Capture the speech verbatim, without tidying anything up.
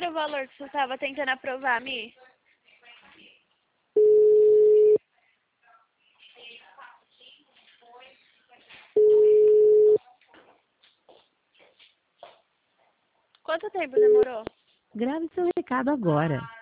era o valor que você estava tentando aprovar, Mi? Quanto tempo demorou? Grave seu recado agora.